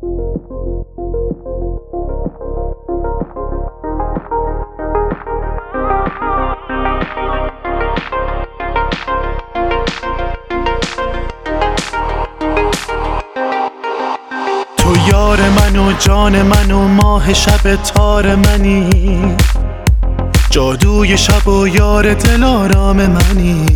تو یار من و جان من و ماه شب تار منی، جادوی شب و یار دلارام منی.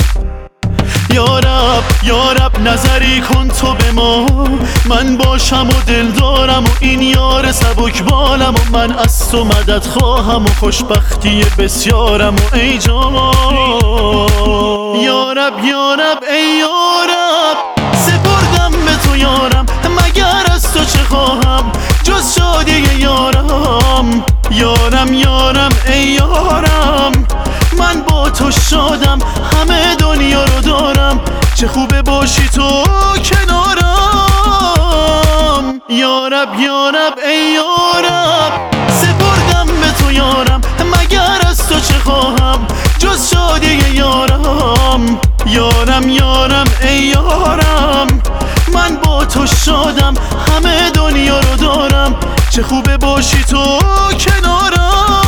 یارب نظری کن تو به ما، من باشم و دل دارم و این یار سبکبالم و من از تو مدد خواهم و خوشبختی بسیارم و ای جان. یارب ای یارب، سپردم به تو یارم، مگر از تو چه خواهم جز شادی یارم. یارم ای یارم، من با تو شادم، همه دنیا رو دارم، چه خوبه باشی تو کنارم. یارب ای یارب، سپردم به تو یارم، مگر از تو چه خواهم جز شادی یارم. یارم ای یارم، من با تو شادم، همه دنیا رو دارم، چه خوبه باشی تو کنارم.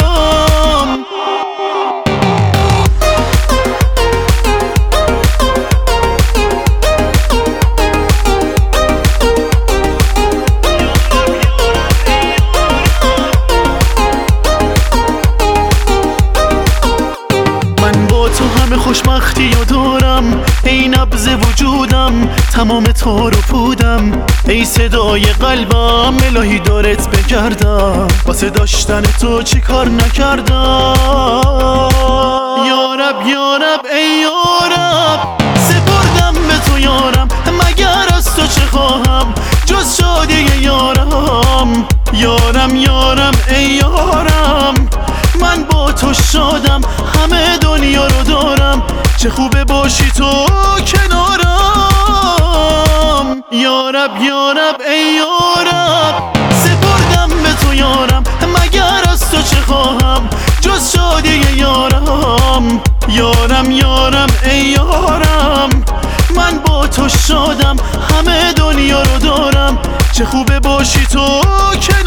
خوشبختی و دارم، ای نبض وجودم، تمام تو رو پودم، ای صدای قلبم، الهی دارت بگردم، واسه داشتن تو چی کار نکردم. یارب ای یارب، سپردم به تو یارم، مگر از تو چه خواهم جز شادی یارم. یارم ای یارم، من با تو شادم، همه دنیا رو دارم، چه خوبه باشی تو کنارم. یارب ای یارب، سپردم به تو یارم، مگر از تو چه خواهم جز شادی یارم. یارم ای یارم، من با تو شادم، همه دنیا رو دارم، چه خوبه باشی تو کنارم.